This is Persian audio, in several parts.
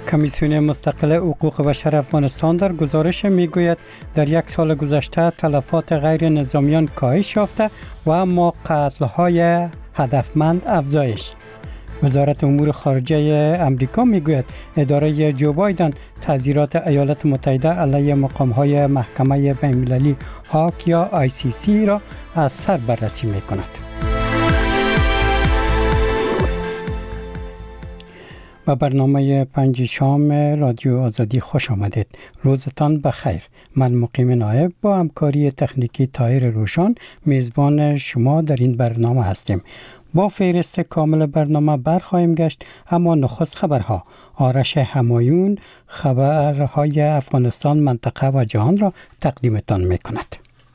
کمیسیون مستقل حقوق بشر افغانستان در گزارش میگوید در یک سال گذشته تلفات غیر نظامیان کاهش یافته و اما قتل‌های هدفمند افزایش. وزارت امور خارجه امریکا میگوید اداره جو بایدن تحذیرات ایالات متحده علیه مقام‌های محکمه بین‌المللی هاگ یا ICC را از سر بررسی میکند. به برنامه 5 شام رادیو آزادی خوش آمدید. روزتان بخیر. من مقیم نایب با همکاری تکنیکی طاهر روشن میزبان شما در این برنامه هستیم. با فهرست کامل برنامه برخواهیم گشت، اما نخست خبرها. آرش همایون خبرهای افغانستان، منطقه و جهان را تقدیمتان میکند.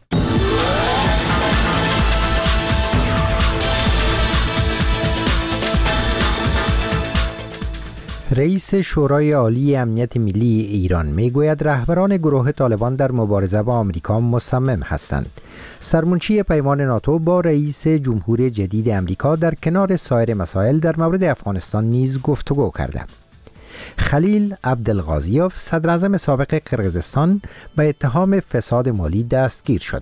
رئیس شورای عالی امنیت ملی ایران میگوید رهبران گروه طالبان در مبارزه با آمریکا مصمم هستند. سرمنشی پیمان ناتو با رئیس جمهور جدید امریکا در کنار سایر مسائل در مورد افغانستان نیز گفتگو کرده. خلیل عبدالغازیوف صدر اعظم سابق قرقیزستان به اتهام فساد مالی دستگیر شد.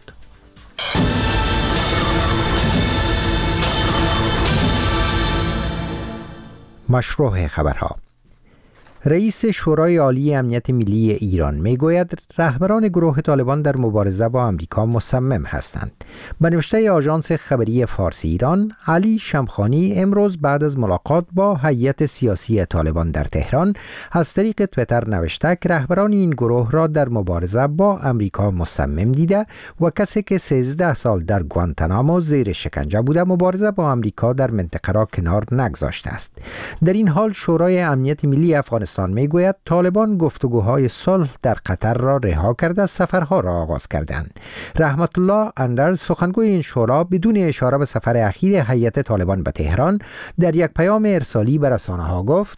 مشروع خبرها. رئیس شورای عالی امنیت ملی ایران میگوید رهبران گروه طالبان در مبارزه با آمریکا مصمم هستند. به نوشته آژانس خبری فارسی ایران، علی شمخانی امروز بعد از ملاقات با هیئت سیاسی طالبان در تهران از طریق توییتر نوشته که رهبران این گروه را در مبارزه با آمریکا مصمم دیده و کسی که 13 سال در گوانتانامو زیر شکنجه بوده مبارزه با آمریکا در منطقه را کنار نگذاشته است. در این حال شورای امنیت ملی افغانستان میگوید طالبان گفتگوهای صلح در قطر را رها کرده سفرها را آغاز کردند. رحمت الله اندر سخنگوی این شورا بدون اشاره به سفر اخیر هیئت طالبان به تهران در یک پیام ارسالی به رسانه‌ها گفت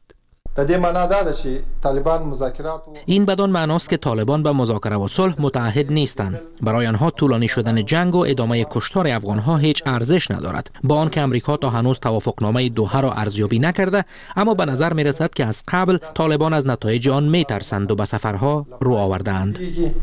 این بدان معناست که طالبان به مذاکره و صلح متعهد نیستند. برای آنها طولانی شدن جنگ و ادامه کشتار افغانها هیچ ارزش ندارد. با آنکه امریکا تا هنوز توافقنامه دوحه را ارزیابی نکرده، اما به نظر می رسد که از قبل طالبان از نتایج آن می ترسند و به سفرها رو آوردند.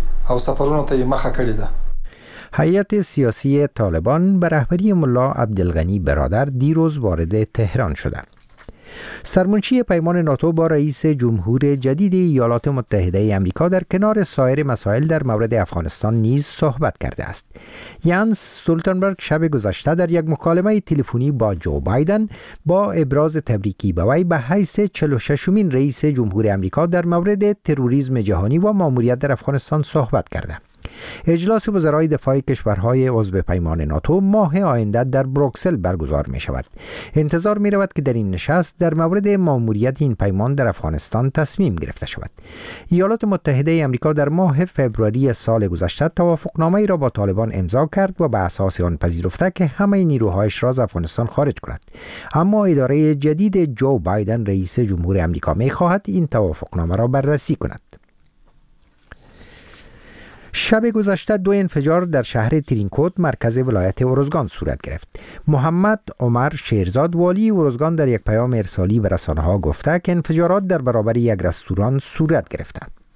هیئت سیاسی طالبان به رهبری ملا عبدالغنی برادر دیروز وارد تهران شده. سرمنشی پیمان ناتو با رئیس جمهور جدید ایالات متحده آمریکا در کنار سایر مسائل در مورد افغانستان نیز صحبت کرده است. یانس استولتنبرگ شب گذشته در یک مکالمه تلفنی با جو بایدن با ابراز تبریکی به وی به حیث 46مین رئیس جمهور آمریکا در مورد تروریسم جهانی و مأموریت در افغانستان صحبت کرده. اجلاس وزرای دفاع کشورهای عضو پیمان ناتو ماه آینده در بروکسل برگزار می شود. انتظار می رود که در این نشست در مورد مأموریت این پیمان در افغانستان تصمیم گرفته شود. ایالات متحده آمریکا در ماه فوریه سال گذشته توافقنامه‌ای را با طالبان امضا کرد و به اساس آن پذیرفته که همه نیروهایش را از افغانستان خارج کند. اما اداره جدید جو بایدن رئیس جمهور آمریکا می خواهد این توافقنامه را بررسی کند. شب گذشته 2 انفجار در شهر ترینکوت مرکز ولایت اروزگان صورت گرفت. محمد عمر شیرزاد والی اروزگان در یک پیام ارسالی به رسانه‌ها گفته که انفجارات در برابر یک رستوران صورت گرفته.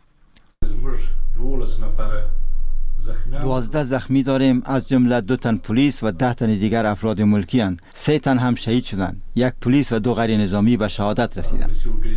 12 زخمی داریم، از جمله 2 تن پلیس و 10 تن دیگر افراد ملکی اند. 3 تن هم شهید شدند. 1 پلیس و 2 غیر نظامی به شهادت رسیدند.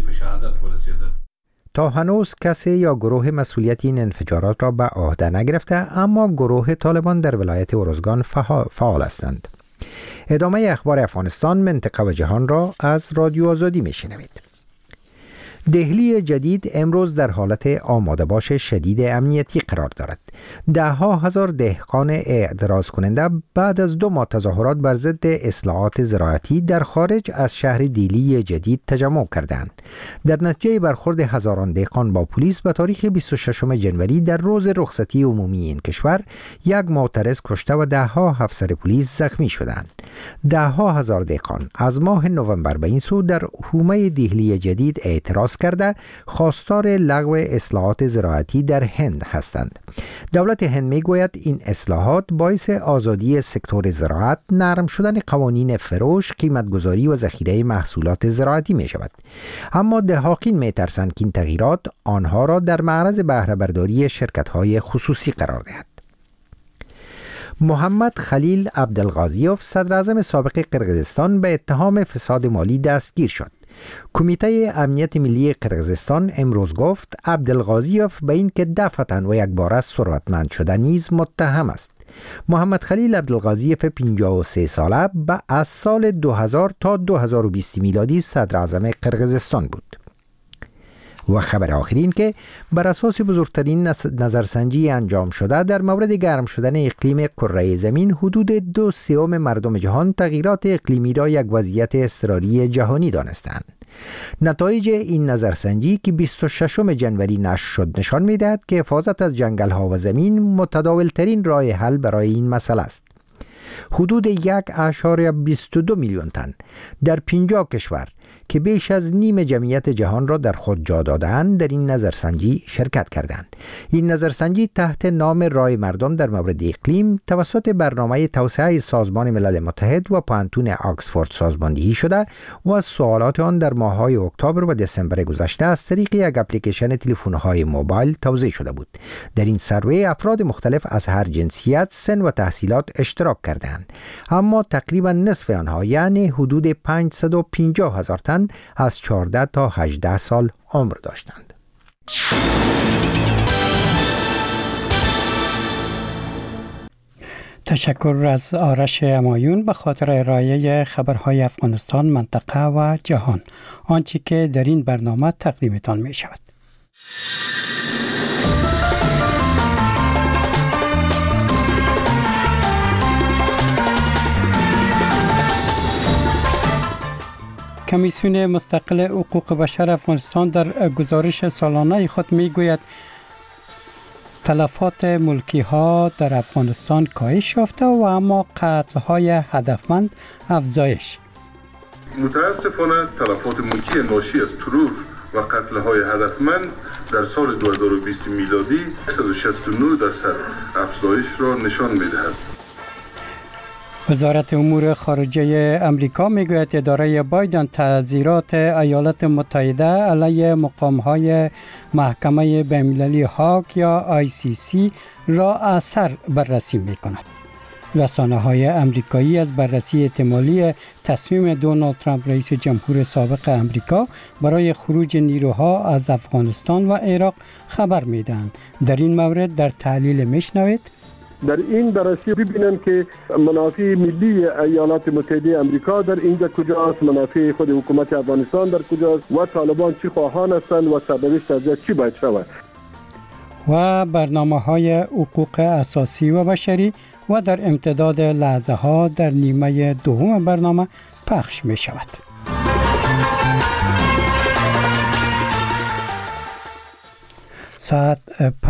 تا هنوز کسی یا گروه مسئولیت این انفجارات را به عهده نگرفته، اما گروه طالبان در ولایت اروزگان فعال هستند. ادامه اخبار افغانستان، منطقه و جهان را از رادیو آزادی میشنوید. دهلی جدید امروز در حالت آماده باش شدید امنیتی قرار دارد. 10,000 دهقان اعتراض کننده بعد از 2 ماه تظاهرات بر ضد اصلاحات زراعتی در خارج از شهر دیلی جدید تجمع کردند. در نتیجه برخورد هزاران دهقان با پلیس به تاریخ 26 جنوری در روز رخصتی عمومی این کشور، 1 معترض کشته و 10 افسر پلیس زخمی شدند. ده‌ها هزار دهقان از ماه نوامبر به این سو در حومه دهلی جدید اعتراض کرده خواستار لغو اصلاحات زراعتی در هند هستند. دولت هند میگوید این اصلاحات باعث آزادی سکتور زراعت، نرم شدن قوانین فروش، قیمتگذاری و ذخیره محصولات زراعتی می شود. اما دهاقین می ترسند که این تغییرات آنها را در معرض بهره برداری شرکت‌های خصوصی قرار دهد. محمد خلیل عبدالغازیوف صدر اعظم سابق قرقیزستان به اتهام فساد مالی دستگیر شد. کمیته امنیت ملی قرقیزستان امروز گفت عبدالغازیوف به این که دفعتاً و یک بار ثروتمند شده نیز متهم است. محمد خلیل عبدالغازیوف 53 ساله از سال 2000 تا 2020 میلادی صدر اعظم قرقیزستان بود. و خبر آخرین که بر اساس بزرگترین نظرسنجی انجام شده در مورد گرم شدن اقلیم کره زمین، حدود 2/3 مردم جهان تغییرات اقلیمی را یک وضعیت اضطراری جهانی دانستند. نتایج این نظرسنجی که 26 جنوری نشر شد نشان می‌دهد که حفاظت از جنگل‌ها و زمین متداول‌ترین راه حل برای این مسئله است. حدود 1.22 میلیون تن در 50 کشور که بیش از نیم جمعیت جهان را در خود جا دادند در این نظرسنجی شرکت کردند. این نظرسنجی تحت نام رای مردم در مورد اقلیم توسط برنامه توسعه سازمان ملل متحد و پانتون آکسفورد سازماندهی شده و از سوالات آن در ماه‌های اکتبر و دسامبر گذشته از طریق یک اپلیکیشن تلفن‌های موبایل توزیع شده بود. در این سروی افراد مختلف از هر جنسیت، سن و تحصیلات اشتراک کردند، اما تقریبا نصف آنها یعنی حدود 550,000 تن از 14 تا 18 سال عمر داشتند. تشکر از آرش همایون به خاطر ارائه خبرهای افغانستان، منطقه و جهان، آنچه که در این برنامه تقدیمتان می شود. کمیسیون مستقل حقوق بشر افغانستان در گزارش سالانه خود میگوید تلفات ملکی ها در افغانستان کاهش یافته و اما قتل های هدفمند افزایش. متاسفانه تلفات ملکی ناشی از ترور و قتل های هدفمند در سال 2020 میلادی 169% افزایش را نشان می‌دهد. وزارت امور خارجه امریکا میگوید اداره بایدن تعزیرات ایالات متحده علیه مقام‌های محکمه بین‌المللی هاگ یا ICC را اثر بررسی می‌کند. رسانه‌های امریکایی از بررسی احتمالی تصمیم دونالد ترامپ رئیس جمهور سابق امریکا برای خروج نیروها از افغانستان و عراق خبر می‌دهند. در این مورد در تحلیل میشنوید. در این بررسی ببینن که منافع ملی ایالات متحده امریکا در اینجا کجاست، منافع خود حکومت افغانستان در کجاست و طالبان چی خواهان هستند و سببش از چی باید شود. و برنامه‌های حقوق اساسی و بشری و در امتداد لحظه ها در نیمه دوم برنامه پخش می شود. ساعت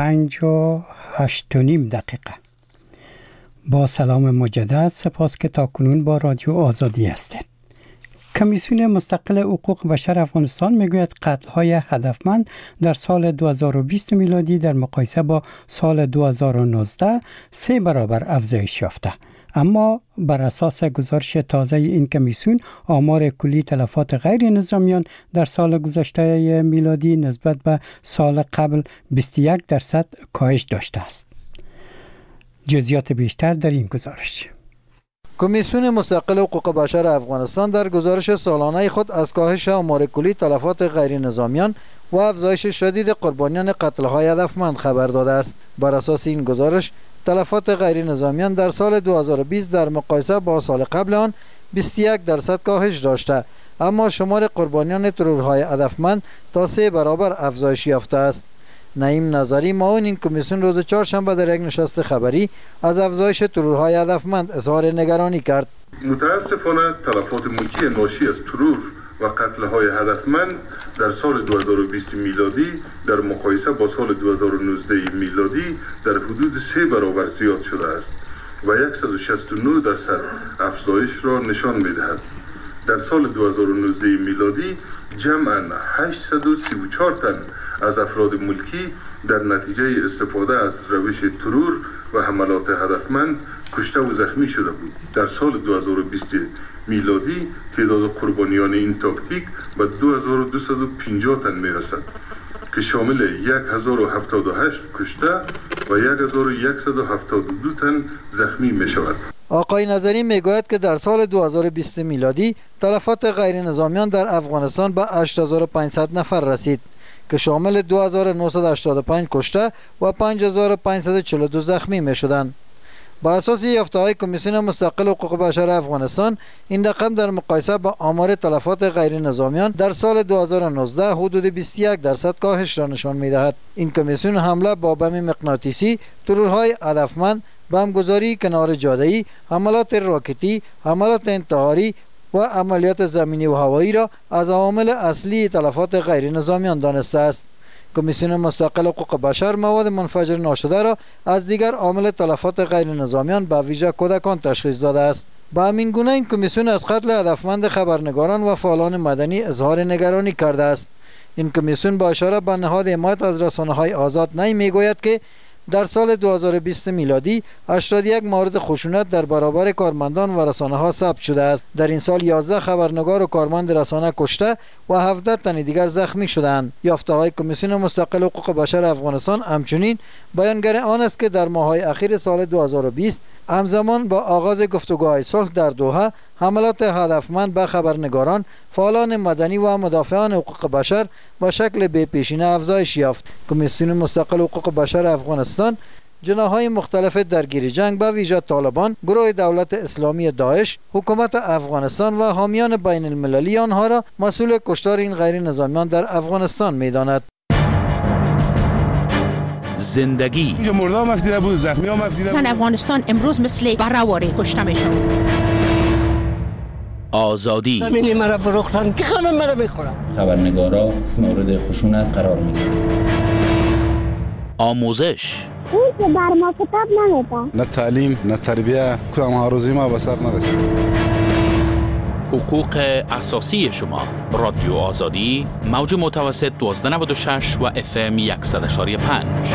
5:08 با سلام مجدد، سپاس که تاکنون با رادیو آزادی هستید. کمیسیون مستقل حقوق بشر افغانستان میگوید قتل‌های هدفمند در سال 2020 میلادی در مقایسه با سال 2019 3 برابر افزایش یافته. اما بر اساس گزارش تازه این کمیسیون آمار کلی تلفات غیر نظامیان در سال گذشته میلادی نسبت به سال قبل 21% کاهش داشته است. جزئیات بیشتر در این گزارش. کمیسیون مستقل حقوق بشر افغانستان در گزارش سالانه خود از کاهش آمار کلی تلفات غیر نظامیان و افزایش شدید قربانیان قتل‌های هدفمند خبر داده است. بر اساس این گزارش تلفات غیر نظامیان در سال 2020 در مقایسه با سال قبل آن 21% کاهش داشته، اما شمار قربانیان ترورهای هدفمند تا 3 برابر افزایش یافته است. نعیم نظری معاون این کمیسیون روز چهارشنبه در یک نشست خبری از افزایش ترورهای هدفمند اظهار نگرانی کرد. متاسفانه تلفات ملکی ناشی از ترور و قتل‌های هدفمند در سال 2020 میلادی در مقایسه با سال 2019 میلادی در حدود 3 برابر زیاد شده است. و 169 درصد افزایش را نشان می‌دهد. در سال 2019 میلادی جمعاً 834 تن از افراد ملکی در نتیجه استفاده از روش ترور و حملات هدفمند کشته و زخمی شده بود. در سال 2020 میلادی تعداد قربانیان این تاکتیک به 2250 تن میرسد که شامل 1078 کشته و 1172 تن زخمی می شود. آقای نظری میگوید که در سال 2020 میلادی تلفات غیر نظامیان در افغانستان به 8500 نفر رسید که شامل 2985 کشته و 5542 زخمی می شدند. با اساس یافته‌های کمیسیون مستقل حقوق بشر افغانستان، این رقم در مقایسه با آمار تلفات غیر نظامیان در سال 2019 حدود 21 درصد کاهش را نشان می‌دهد. این کمیسیون حمله با بم مغناطیسی، ترورهای هدفمند، بمبگذاری کنار جاده‌ای، حملات راکتی، حملات انتحاری و عملیات زمینی و هوایی را از عوامل اصلی تلفات غیر نظامیان دانسته است. کمیسیون مستقل حقوق بشر مواد منفجر ناشده را از دیگر عامل تلفات غیر نظامیان به ویژه کودکان تشخیص داده است. به همین گونه این کمیسیون از قتل هدفمند خبرنگاران و فعالان مدنی اظهار نگرانی کرده است. این کمیسیون با اشاره به نهاد حمایت از رسانه‌های آزاد نی میگوید که در سال 2020 میلادی 81 مورد خشونت در برابر کارمندان و رسانه‌ها ثبت شده است. در این سال 11 خبرنگار و کارمند رسانه کشته و 17 تن دیگر زخمی شدند. یافته‌های کمیسیون مستقل حقوق بشر افغانستان همچنین بیانگر آن است که در ماه‌های اخیر سال 2020 همزمان با آغاز گفتگوهای صلح در دوحه، حملات هدفمند به خبرنگاران، فعالان مدنی و مدافعان حقوق بشر به شکل بی‌پیشینه افزایش یافت. کمیسیون مستقل حقوق بشر افغانستان جناح‌های مختلف درگیری جنگ به ویژه طالبان، گروه دولت اسلامی داعش، حکومت افغانستان و حامیان بین المللی آنها را مسئول کشتار این غیر نظامیان در افغانستان می‌داند. زندگی اینجا مردم مفتیده بود، زخمی ها مفتیده بود. زن افغانستان امروز مثل بره‌واره کشته میشن. آزادی زمینی مرا فروختن که خانم مرا میخورم. خبرنگارا مورد خشونت قرار میگیرن. آموزش اون که بر ما کتاب نمیده. نه تعلیم نه تربیه، کدام هاروزی ما به سر نرسید. حقوق اساسی شما. رادیو آزادی، موج متوسط 1296 و FM 100.5.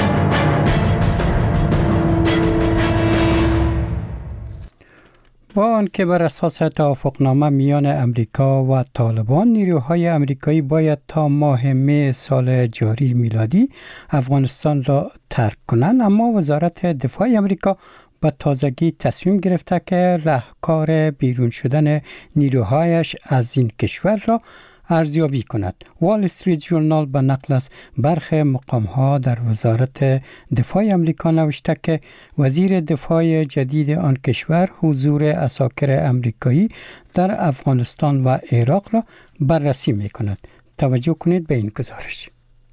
با آنکه بر اساس توافقنامه میان امریکا و طالبان، نیروهای امریکایی باید تا ماه می سال جاری میلادی افغانستان را ترک کنند، اما وزارت دفاع امریکا به تازگی تصمیم گرفته که راهکار بیرون شدن نیروهایش از این کشور را ارزیابی کند. وال استریت ژورنال به نقل از برخی مقام‌ها در وزارت دفاع امریکا نوشته که وزیر دفاع جدید آن کشور حضور عساکر امریکایی در افغانستان و عراق را بررسی می‌کند. توجه کنید به این گزارش.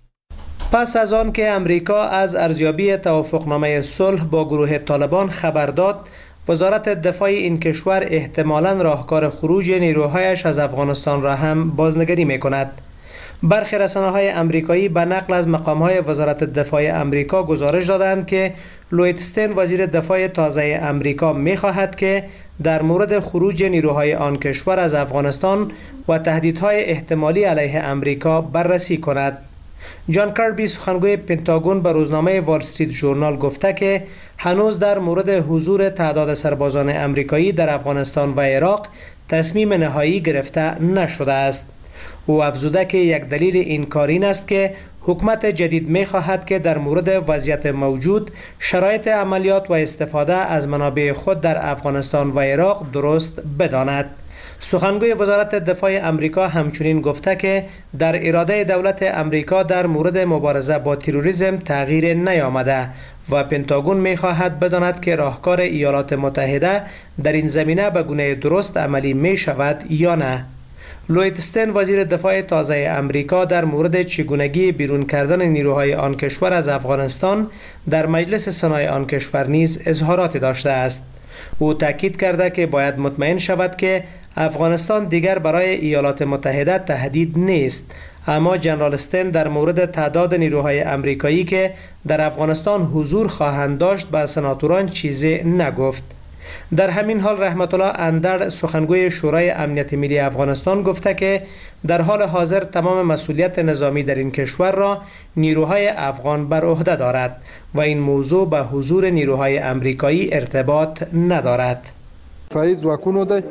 پس از آن که امریکا از ارزیابی توافقنامه صلح با گروه طالبان خبر داد، وزارت دفاع این کشور احتمالاً راهکار خروج نیروهایش از افغانستان را هم بازنگری می‌کند. برخی رسانه‌های امریکایی به نقل از مقام‌های وزارت دفاع امریکا گزارش دادند که لوید استن وزیر دفاع تازه امریکا می‌خواهد که در مورد خروج نیروهای آن کشور از افغانستان و تهدیدهای احتمالی علیه امریکا بررسی کند. جان کربی سخنگوی پنتاگون به روزنامه وال استریت ژورنال گفته که هنوز در مورد حضور تعداد سربازان امریکایی در افغانستان و عراق تصمیم نهایی گرفته نشده است. او افزوده که یک دلیل این کار این است که حکومت جدید می خواهد که در مورد وضعیت موجود، شرایط عملیات و استفاده از منابع خود در افغانستان و عراق درست بداند. سخنگوی وزارت دفاع امریکا همچنین گفته که در اراده دولت امریکا در مورد مبارزه با تروریسم تغییر نیامده و پنتاگون می‌خواهد بداند که راهکار ایالات متحده در این زمینه به گونه درست عملی می شود یا نه. لوید استن وزیر دفاع تازه امریکا در مورد چگونگی بیرون کردن نیروهای آن کشور از افغانستان در مجلس سنای آن کشور نیز اظهارات داشته است. او تاکید کرده که باید مطمئن شود که افغانستان دیگر برای ایالات متحده تهدید نیست، اما جنرال استن در مورد تعداد نیروهای امریکایی که در افغانستان حضور خواهند داشت به سناتوران چیزی نگفت. در همین حال رحمت الله اندر سخنگوی شورای امنیت ملی افغانستان گفته که در حال حاضر تمام مسئولیت نظامی در این کشور را نیروهای افغان بر عهده دارد و این موضوع به حضور نیروهای امریکایی ارتباط ندارد. فایز واکونو ده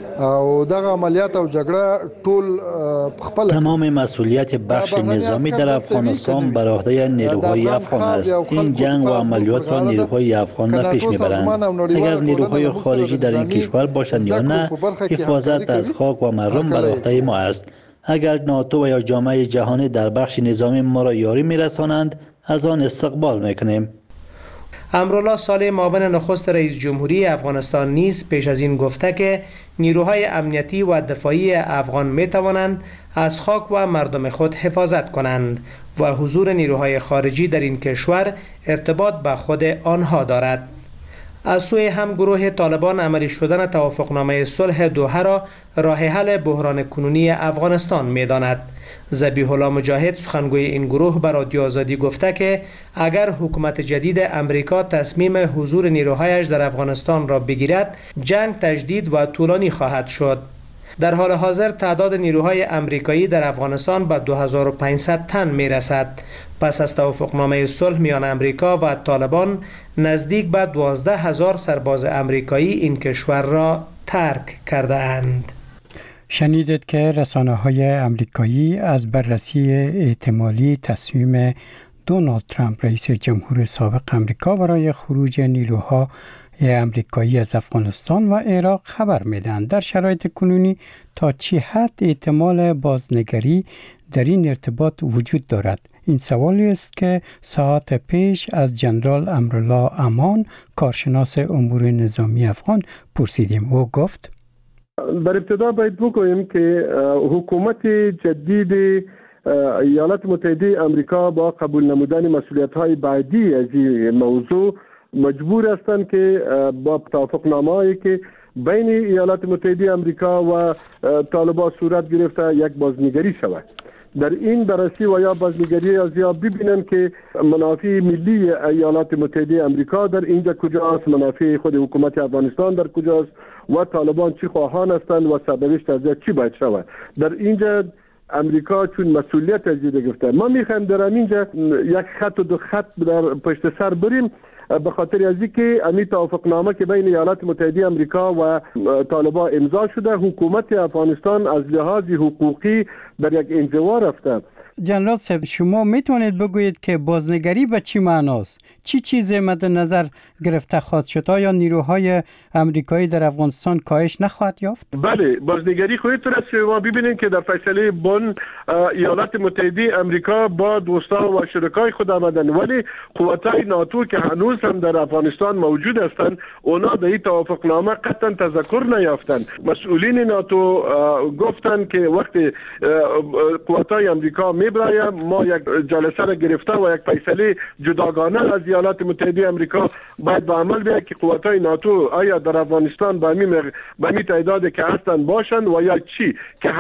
او دغه عملیات او جګړه ټول خپل تمام مسئولیت بخش نظامی در افغانستان بر عهده نیروهای افغان است. این جنگ و عملیات را نیروهای افغان پیش میبرند. اگر نیروهای خارجی در این کشور باشند یا نه، حفاظت از خاک و مردم بر عهده ما است. اگر ناتو و یا جامعه جهانی در بخش نظامی ما را یاری میرسانند، از آن استقبال میکنیم. امرالله صالح معاون نخست رئیس جمهوری افغانستان نیز پیش از این گفته که نیروهای امنیتی و دفاعی افغان می توانند از خاک و مردم خود حفاظت کنند و حضور نیروهای خارجی در این کشور ارتباط به خود آنها دارد. از سوی هم گروه طالبان عملی شدن توافقنامه صلح دوحه را راه حل بحران کنونی افغانستان می داند. ذبیح الله مجاهد سخنگوی این گروه به رادیو آزادی گفته که اگر حکومت جدید امریکا تصمیم حضور نیروهایش در افغانستان را بگیرد، جنگ تجدید و طولانی خواهد شد. در حال حاضر تعداد نیروهای امریکایی در افغانستان به 2500 تن می رسد. پس از توافقنامه صلح میان امریکا و طالبان، نزدیک به 12000 سرباز امریکایی این کشور را ترک کرده اند. شنیدید که رسانه‌های امریکایی از بررسی احتمالی تصمیم دونالد ترامپ رئیس جمهور سابق امریکا برای خروج نیروهای امریکایی از افغانستان و عراق خبر میدهند. در شرایط کنونی تا چه حد احتمال بازنگری در این ارتباط وجود دارد؟ این سوالی است که ساعت پیش از جنرال امرالله امان، کارشناس امور نظامی افغان، پرسیدیم. او گفت: در ابتدا باید بگوییم که حکومت جدید ایالات متحده آمریکا با قبول نمودن مسئولیت‌های بعدی از این موضوع مجبور هستند که با توافقنامه‌ای که بین ایالات متحده آمریکا و طالبان صورت گرفته یک بازنگری شود. در این بررسی و یا بازنگری از یا ببینن که منافع ملی ایالات متحده آمریکا در اینجا کجاست، منافع خود حکومت افغانستان در کجاست و طالبان چی خواهان هستند و سرنوشت از چی باید شود. در اینجا امریکا چون مسئولیت از این گرفته، ما میخوایم در اینجا یک خط و دو خط در پشت سر بریم، به خاطر از اینکه امی توافقنامه که بین ایالات متحده آمریکا و طالبان امضا شده، حکومت افغانستان از لحاظ حقوقی در یک انزوا رفته. جنرال صاحب، شما میتونید بگویید که بازنگری به چی معناست؟ چی چیزی مد نظر گرفته خواهد شد؟ آیا نیروهای امریکایی در افغانستان کاهش نخواهد یافت؟ بله، بازنگری خودتون است. شما ببینید که در فیصله بن ایالات متحده آمریکا با دوستان و شرکای خود آمدن، ولی قوت‌های ناتو که هنوز هم در افغانستان موجود هستند، اونا در این توافقنامه قطعا تذکر نیافتند. مسئولین ناتو گفتند که وقتی قوت‌های آمریکا میبرایم ما یک جلسه را گرفته و یک فیصله جداگانه از ایالات متحده آمریکا باید به عمل بیاید که قوت‌های ناتو آیا در افغانستان به می تعدادی که هستند باشند و یا چی که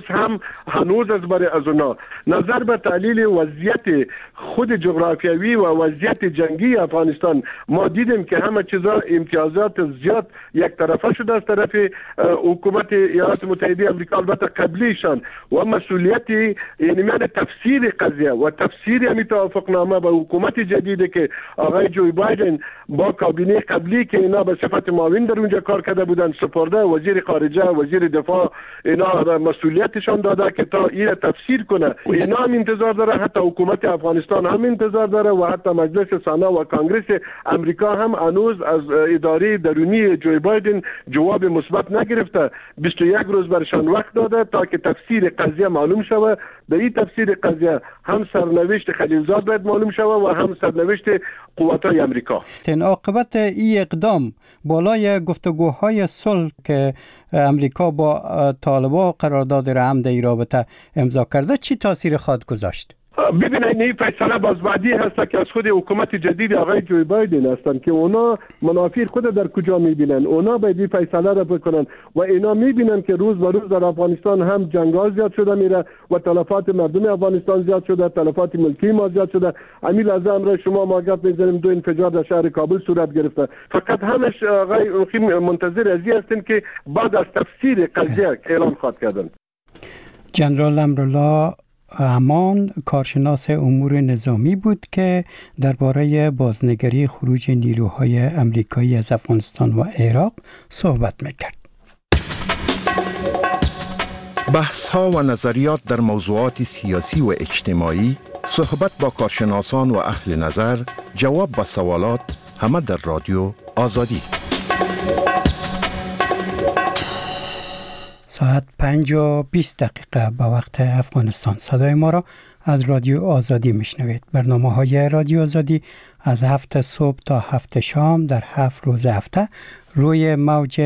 هنوز از برای از اونا. نظر به تحلیل وضعیت خود جغرافیایی و وضعیت جنگی افغانستان، ما دیدیم که همه چیزا امتیازات زیاد یک طرفه شده از طرف حکومت ایالات متحده آمریکا، البته قبلیشان، و مسئولیت یعنی تفسیر قضیه و تفسیر همین توافقنامه با حکومت جدیدی که آقای جو بایدن با کابینه قبلی که اینا به صفت معاون در اونجا کار کرده بودن سپرده، وزیر خارجه، وزیر دفاع، اینا مسئولیتشان داده که تا این تفسیر کنه. اینا هم انتظار داره، حتی حکومت افغانستان هم انتظار داره و حتی مجلس سنا و کانگرس امریکا هم هنوز از اداره درونی جو بایدن جواب مثبت نگرفته. 21 روز برشان وقت داده تا که تفسیر قضیه معلوم شود. در این تفسیر قضیه هم سرنوشت خلیلزاد باید معلوم شود و هم سرنوشت قوت‌های امریکا. عاقبت این اقدام بالای گفتگوهای صلح که امریکا با طالبان قرارداد رحم در این رابطه امضا کرده چی تاثیر خواهد گذاشت؟ ببینید این فیصله باز بعدی هست که از خود حکومت جدید آقای جو بایدن هستند که اونا منافع خود در کجا میبینن، اونا باید این فیصله را بکنن و اینا میبینن که روز به روز در افغانستان هم جنگ‌ها زیاد شده میره و تلفات مردم افغانستان زیاد شده، تلفات ملکی ما زیاد شده. همین لحظه امروز شما ما گفت می‌زنیم 2 انفجار در شهر کابل صورت گرفته. فقط همش آقای منتظر ازی هستن که بعد از تفسیر قضیه اعلام خواهد کردن. جنرال امرالله امان کارشناس امور نظامی بود که درباره بازنگری خروج نیروهای امریکایی از افغانستان و عراق صحبت میکرد. بحث ها و نظریات در موضوعات سیاسی و اجتماعی، صحبت با کارشناسان و اهل نظر، جواب به سوالات، همه در رادیو آزادی. ساعت 5:20 به وقت افغانستان. صدای ما را از رادیو آزادی میشنوید. برنامه‌های رادیو آزادی از 7 صبح تا 7 شام در 7 روز هفته روی موج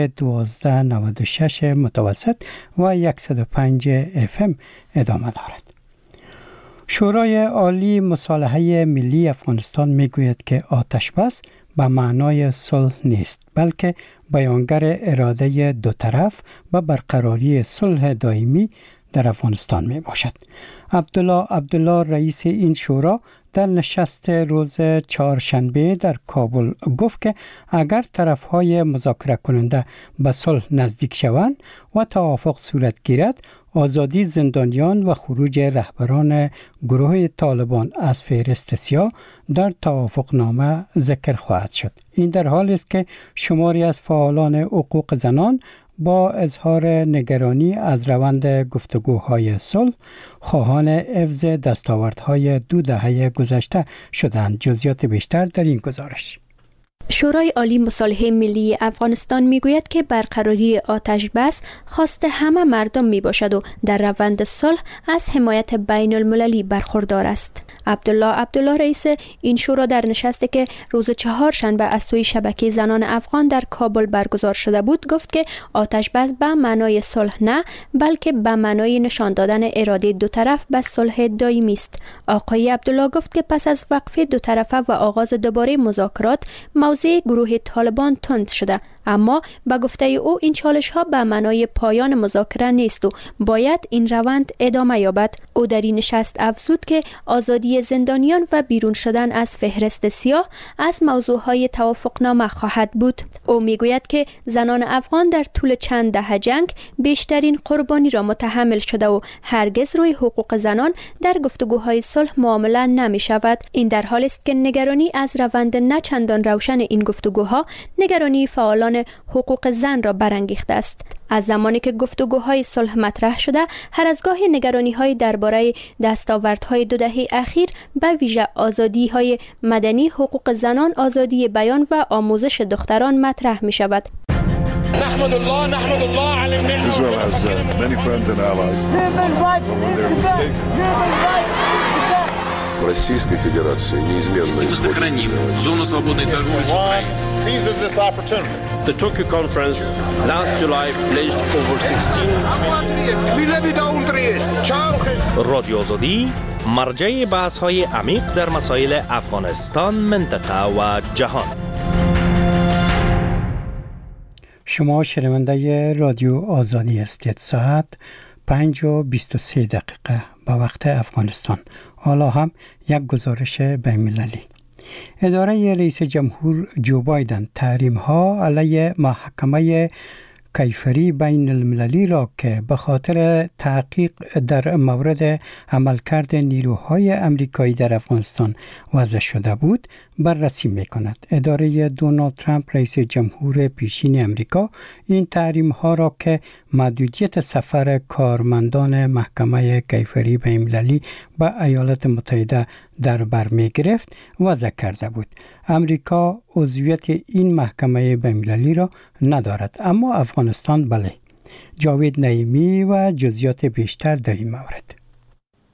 1296 متوسط و 105 FM ادامه دارد. شورای عالی مصالحه ملی افغانستان میگوید که آتش بس به معنای صلح نیست، بلکه بیانگر اراده دو طرف و برقراری صلح دائمی در افغانستان می باشد. عبدالله رئیس این شورا در نشست روز چهارشنبه در کابل گفت که اگر طرفهای مذاکره کننده به صلح نزدیک شوند و توافق صورت گیرد، آزادی زندانیان و خروج رهبران گروه طالبان از فهرست سیاه در توافقنامه ذکر خواهد شد. این در حالی است که شماری از فعالان حقوق زنان با اظهار نگرانی از روند گفتگوهای صلح خواهان حفظ دستاوردهای 2 دهه گذشته شدند. جزئیات بیشتر در این گزارش. شورای عالی مصالحه ملی افغانستان میگوید که برقراری آتش بس خواست همه مردم می باشد و در روند صلح از حمایت بین المللی برخوردار است. عبدالله رئیس این شورا در نشستی که روز چهارشنبه از سوی شبکه زنان افغان در کابل برگزار شده بود گفت که آتش بس به معنای صلح نه، بلکه به معنای نشان دادن اراده دو طرف به صلح دائمی است. آقای عبدالله گفت که پس از وقفه دو طرفه و آغاز دوباره مذاکرات موضع گروه طالبان تند شده، اما با گفته او این چالش ها به معنای پایان مذاکره نیست و باید این روند ادامه یابد. او در این نشست افزود که آزادی زندانیان و بیرون شدن از فهرست سیاه از موضوعهای توافقنامه خواهد بود. او میگوید که زنان افغان در طول چند دهه جنگ بیشترین قربانی را متحمل شده و هرگز روی حقوق زنان در گفتگوهای صلح معامله نمی شود. این در حالی است که نگرانی از روند نه چندان روشن این گفتگوها نگرانی فعالان حقوق زن را برانگیخته است. از زمانی که گفتگوهای صلح مطرح شده، هر از گاهی نگرانی‌های درباره دستاوردهای 2 دهه اخیر به ویژه آزادی‌های مدنی، حقوق زنان، آزادی بیان و آموزش دختران مطرح می‌شود. نحمد الله على النعمة. Israel has many friends and allies. Российской Федерации неизменно сохраним зону свободной торговли с Украиной. Seizes this opportunity. The Tokyo conference last July pledged over 16 رادیو آزادی مرجع بحث‌های عمیق در مسائل افغانستان، منطقه و جهان. شما شنونده رادیو آزادی هستید. ساعت 5:23 به وقت افغانستان. حالا هم یک گزارش بین‌المللی. اداره رئیس جمهور جو بایدن تحریم‌ها علیه محکمه کیفری بین المللی را که به خاطر تحقیق در مورد عملکرد نیروهای امریکایی در افغانستان وضع شده بود بررسی می‌کند. اداره دونالد ترامپ رئیس جمهور پیشین امریکا این تحریم‌ها را که محدودیت سفر کارمندان محکمه کیفری بین المللی به ایالات متحده در بر می‌گرفت وضع کرده بود. امریکا عضویت این محکمه بین‌المللی را ندارد، اما افغانستان بله. جاوید نعیمی و جزئیات بیشتر در این مورد.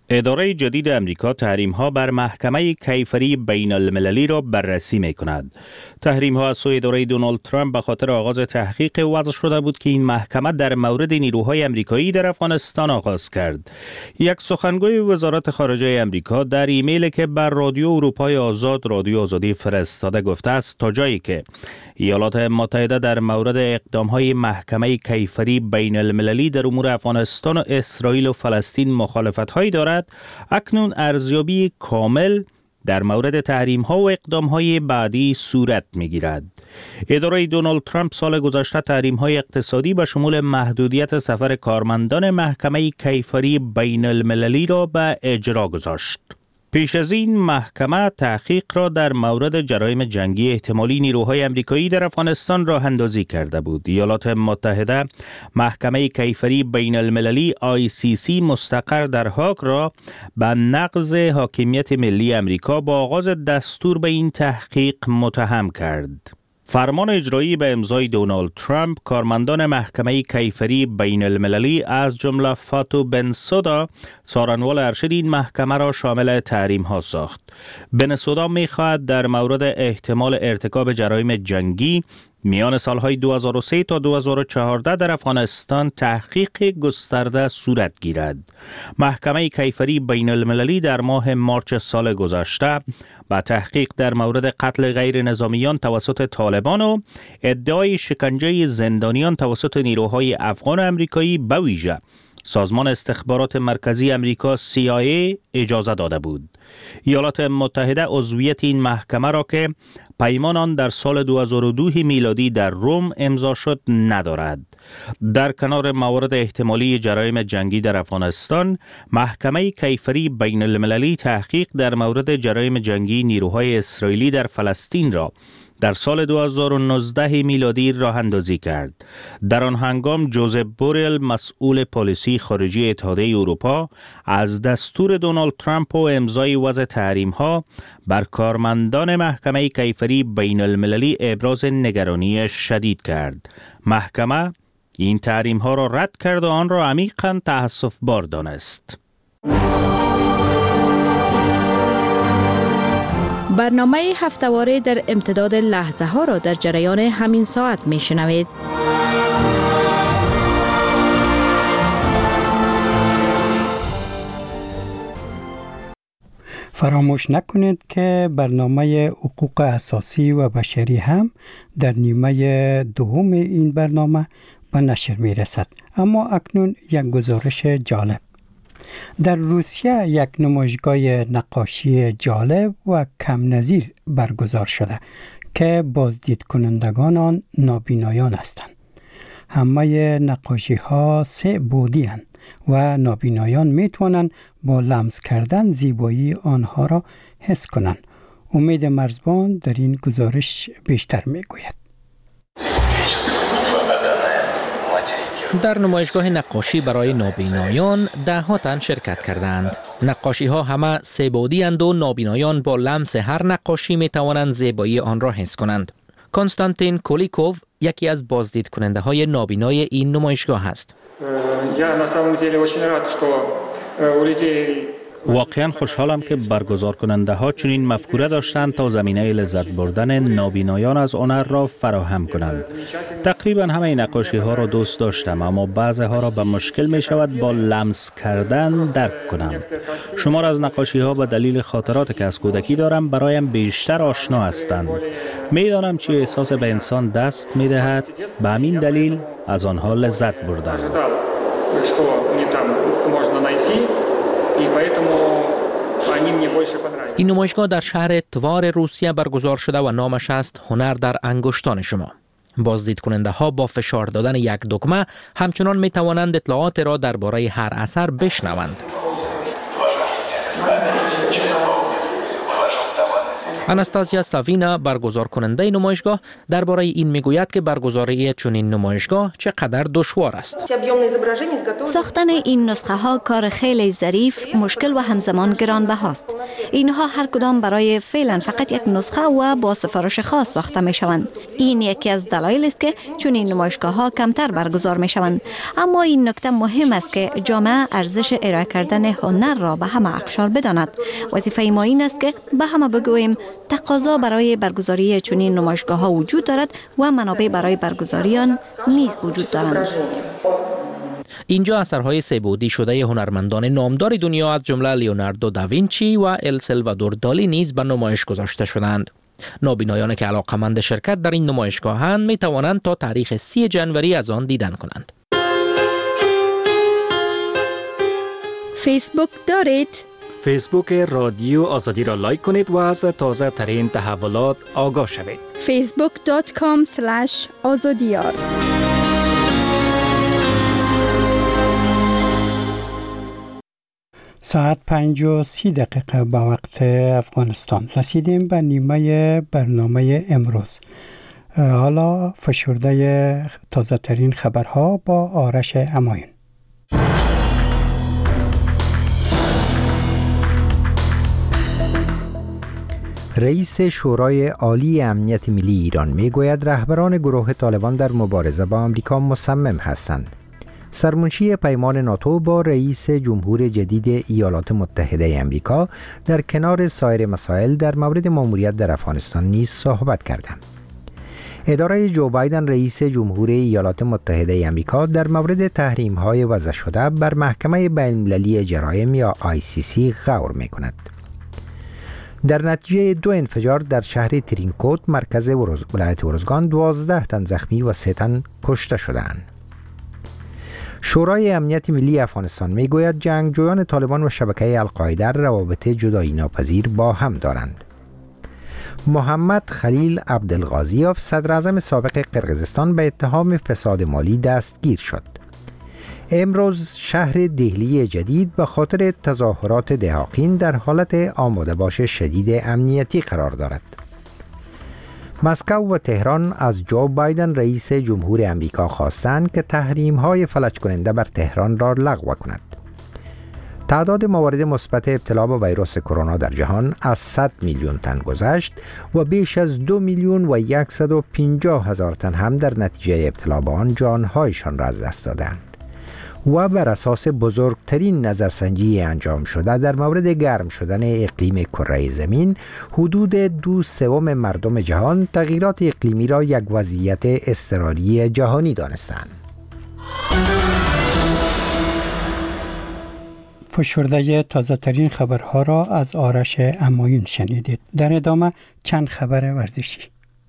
اداره جدید امریکا تحریم‌ها بر محکمه کیفری بین المللی را بررسی می‌کند. تحریم‌ها از سوی اداره دونالد ترامپ به خاطر آغاز تحقیق وضع شده بود که این محکمه در مورد نیروهای امریکایی در افغانستان آغاز کرد. یک سخنگوی وزارت خارجه امریکا در ایمیلی که بر رادیو اروپای آزاد رادیو آزادی فرستاده گفته است تا جایی که ایالات متحده در مورد اقدام‌های محکمه کیفری بین المللی در امور افغانستان و اسرائیل و فلسطین مخالفت‌هایی دارد، اکنون ارزیابی کامل در مورد تحریم‌ها و اقدام‌های بعدی صورت می‌گیرد. اداره دونالد ترامپ سال گذشته تحریم‌های اقتصادی به شمول محدودیت سفر کارمندان محکمه کیفری بین المللی را به اجرا گذاشت. پیش از این محکمه تحقیق را در مورد جرایم جنگی احتمالی نیروهای امریکایی در افغانستان راه اندازی کرده بود. ایالات متحده محکمه کیفری بین المللی ICC مستقر در هاگ را به نقض حاکمیت ملی امریکا با آغاز دستور به این تحقیق متهم کرد. فرمان اجرایی به امضای دونالد ترامپ کارمندان محکمه کیفری بین المللی از جمله فاتو بنسودا سارنوال ارشد این محکمه را شامل تحریم ها ساخت. بنسودا می خواهد در مورد احتمال ارتکاب جرایم جنگی میان سالهای 2003 تا 2014 در افغانستان تحقیق گسترده صورت گیرد. محکمه کیفری بین المللی در ماه مارچ سال گذشته با تحقیق در مورد قتل غیر نظامیان توسط طالبان و ادعای شکنجه زندانیان توسط نیروهای افغان و امریکایی به ویژه سازمان استخبارات مرکزی امریکا CIA اجازه داده بود. ایالات متحده عضویت این محکمه را که پیمان آن در سال 2002 میلادی در روم امضا شد ندارد. در کنار موارد احتمالی جرایم جنگی در افغانستان، محکمه کیفری بین المللی تحقیق در مورد جرایم جنگی نیروهای اسرائیلی در فلسطین را در سال 2019 میلادی راه اندازی کرد. در آن هنگام جوزف بوریل مسئول پالیسی خارجی اتحادیه اروپا از دستور دونالد ترامپ و امضای وضع تحریم‌ها بر کارمندان محکمه کیفری بین المللی ابراز نگرانی شدید کرد. محکمه این تحریم‌ها را رد کرد و آن را عمیقاً تأسف‌بار دانست. برنامه هفته‌واره در امتداد لحظه ها را در جریان همین ساعت می شنوید. فراموش نکنید که برنامه حقوق اساسی و بشری هم در نیمه دوم این برنامه به نشر می رسد. اما اکنون یک گزارش جالب. در روسیه یک نمایشگاه نقاشی جالب و کم نظیر برگزار شده که بازدید کنندگان آن نابینایان هستند. همه نقاشی ها 3 بعدی هستند و نابینایان می توانند با لمس کردن زیبایی آنها را حس کنند. امید مرزبان در این گزارش بیشتر می گوید. در نمایشگاه نقاشی برای نابینایان 10 تن شرکت کردند. نقاشی ها همه 3 بعدی اند و نابینایان با لمس هر نقاشی می توانند زیبایی آن را حس کنند. کنستانتین کولیکوف یکی از بازدید کننده های نابینای این نمایشگاه است. واقعا خوشحالم که برگزار کننده ها چنین مفکوره داشتند تا زمینه لذت بردن نابینایان از هنر را فراهم کنند. تقریبا همه نقاشی ها را دوست داشتم، اما بعضی ها را به مشکل می شود با لمس کردن درک کنم. شمار از نقاشی ها به دلیل خاطراتی که از کودکی دارم برایم بیشتر آشنا هستند. می دانم چه احساس به انسان دست می دهد، به همین دلیل از آنها لذت بردم. این نمایشگاه در شهر توار روسیه برگزار شده و نامش است هنر در انگشتان شما. بازدید کننده ها با فشار دادن یک دکمه همچنان می توانند اطلاعات را درباره هر اثر بشنوند. آناستازیا ساوینا برگزار کننده نمایشگاه درباره این میگوید که برگزاری چنین نمایشگاه چقدر دشوار است. ساختن این نسخه ها کار خیلی ظریف، مشکل و همزمان گرانبهاست. اینها هر کدام برای فعلا فقط یک نسخه و با سفارش خاص ساخته می شوند. این یکی از دلایل است که چنین نمایشگاه ها کمتر برگزار می شوند. اما این نکته مهم است که جامعه ارزش ارائه کردن هنر را به همه اقشار بداند. وظیفه ما این است که به همه بگوییم تقاضا برای برگزاری چنین نمایشگاه ها وجود دارد و منابع برای برگزاری آن نیز وجود دارند. اینجا اثرهای سه‌بعدی شده هنرمندان نامدار دنیا از جمله لیوناردو داوینچی و ال سالوادور دالی نیز به نمایش گذاشته شدند. نابینایان که علاقمند شرکت در این نمایشگاهند می توانند تا تاریخ 30 جنوری از آن دیدن کنند. فیسبوک دارید؟ فیسبوک رادیو آزادی را لایک کنید و از تازه ترین تحولات آگاه شوید. facebook.com/azadiyar ساعت 5:30 به وقت افغانستان. رسیدیم به نیمه برنامه امروز. حالا فشرده تازه ترین خبرها با آرش امایون. رئیس شورای عالی امنیت ملی ایران میگوید رهبران گروه طالبان در مبارزه با آمریکا مصمم هستند. سرمنشی پیمان ناتو با رئیس جمهور جدید ایالات متحده آمریکا در کنار سایر مسائل در مورد مأموریت در افغانستان نیز صحبت کردند. اداره جو بایدن رئیس جمهور ایالات متحده آمریکا در مورد تحریم‌های وضع شده بر محکمه بین‌المللی جرایم یا ICC غور می‌کند. در نتیجه 2 انفجار در شهر ترینکوت مرکز ولایت ارزگان 12 تن زخمی و 3 تن کشته شدند. شورای امنیت ملی افغانستان میگوید جنگجویان طالبان و شبکه القاعده روابط جدایی ناپذیر با هم دارند. محمد خلیل عبدالغازیوف صدر اعظم سابق قرقیزستان به اتهام فساد مالی دستگیر شد. امروز شهر دهلی جدید به خاطر تظاهرات دهاقین در حالت آماده باش شدید امنیتی قرار دارد. مسکو و تهران از جو بایدن رئیس جمهور امریکا خواستند که تحریم‌های فلج کننده بر تهران را لغو کند. تعداد موارد مثبت ابتلا به ویروس کرونا در جهان از 100 میلیون تن گذشت و بیش از 2,150,000 تن هم در نتیجه ابتلا به آن جانهایشان را از دست دادند. و بر اساس بزرگترین نظرسنجی انجام شده در مورد گرم شدن اقلیم کره زمین، حدود 2/3 مردم جهان تغییرات اقلیمی را یک وضعیت اضطراری جهانی دانستند. فشرده تازه ترین خبرها را از آرش امایون شنیدید. در ادامه چند خبر ورزشی.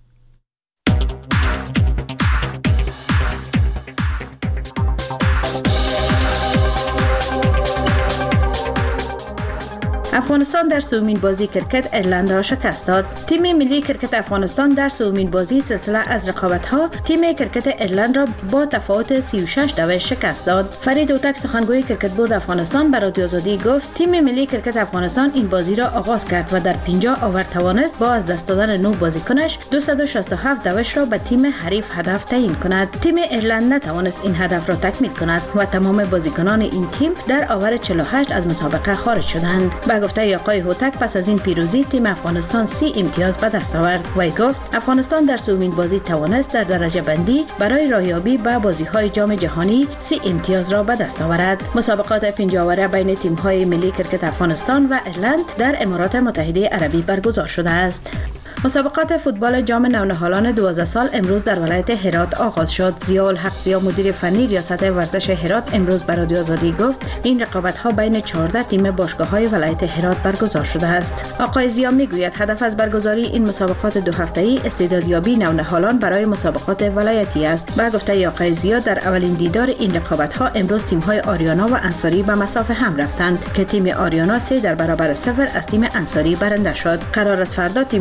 افغانستان در سومین بازی کرکت ایرلند را شکست داد. تیم ملی کرکت افغانستان در سومین بازی سلسله از رقابت‌ها تیم کرکت ایرلند را با تفاوت 36 شکست داد. فرید اوتک سخنگوی کرکت بورد افغانستان به رادیو آزادی گفت تیم ملی کرکت افغانستان این بازی را آغاز کرد و در 50 اوور توانست با از دست دادن 9 بازیکنش 267 را به تیم حریف هدف تعیین کند. تیم ایرلند نتوانست این هدف را تکمیل کند و تمام بازیکنان این تیم در اوور 48 از مسابقه خارج شدند. گفته آقای هوتک پس از این پیروزی تیم افغانستان 30 امتیاز به دست آورد. وی گفت افغانستان در سومین بازی توانست در درجه بندی برای راهیابی به بازی‌های جام جهانی 30 امتیاز را به دست آورد. مسابقات 50 اوره بین تیم‌های ملی کرکت افغانستان و ایرلند در امارات متحده عربی برگزار شده است. مسابقات فوتبال جام نونهالان 12 سال امروز در ولایت هرات آغاز شد. ضیاءالحق ضیا مدیر فنی ریاست ورزش هرات امروز به رادیو آزادی گفت این رقابت‌ها بین 14 تیم باشگاه‌های ولایت هرات برگزار شده است. آقای ضیا میگوید هدف از برگزاری این مسابقات 2 هفته‌ای استعدادیابی نونهالان برای مسابقات ولایتی است. با گفته آقای ضیا در اولین دیدار این رقابت‌ها امروز تیم‌های آریانا و انصاری به مسافه هم رفتند که تیم آریانا 3 در برابر 0 از تیم انصاری برنده شد. قرار است فردا تیم‌های باخته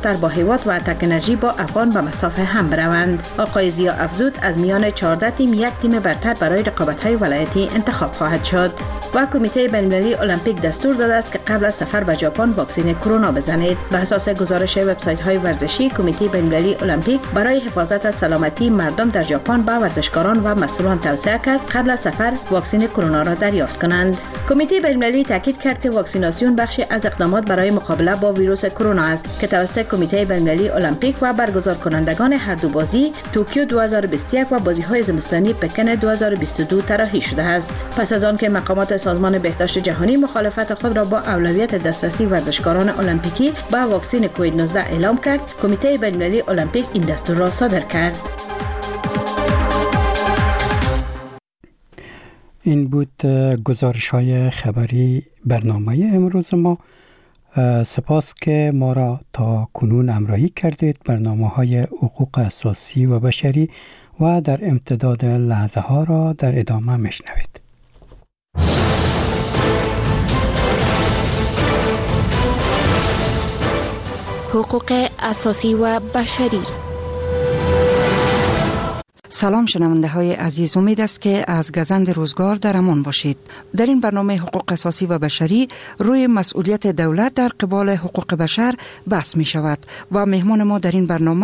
دختر با هیواد و اتک انرژی با افغان به مسافه هم بروند. آقای زیا افزود از میان 14 تیم یک تیم برتر برای رقابت‌های ولایتی انتخاب خواهد شد. و کمیته بین‌المللی المپیک دستور داده است که قبل از سفر به ژاپن واکسن کرونا بزنید. به اساس گزارش وبسایت‌های ورزشی، کمیته بین‌المللی المپیک برای حفاظت از سلامتی مردم در ژاپن به ورزشکاران و مسئولان توصیه کرد قبل از سفر واکسن کرونا را دریافت کنند. کمیته بین‌المللی تاکید کرد که واکسیناسیون بخشی از اقدامات برای مقابله با ویروس کرونا است که توسط کمیته بین‌المللی المپیک و برگزار کنندگان هر دو بازی توکیو 2021 و بازی‌های زمستانی پکن 2022 طراحی شده است. پس از آن که مقامات سازمان بهداشت جهانی مخالفت خود را با اولویت دسترسی ورزشکاران المپیکی به واکسن کووید 19 اعلام کرد، کمیته بین‌المللی المپیک این دستور را صادر کرد. این بود گزارش‌های خبری برنامه امروز ما. سپاس که ما را تا کنون همراهی کردید. برنامه‌های حقوق اساسی و بشری و در امتداد لحظه ها را در ادامه میشنوید. حقوق اساسی و بشری. سلام شنونده های عزیز، امید است که از گزند روزگار در امان باشید. در این برنامه حقوق اساسی و بشری روی مسئولیت دولت در قبال حقوق بشر بحث می شود و مهمان ما در این برنامه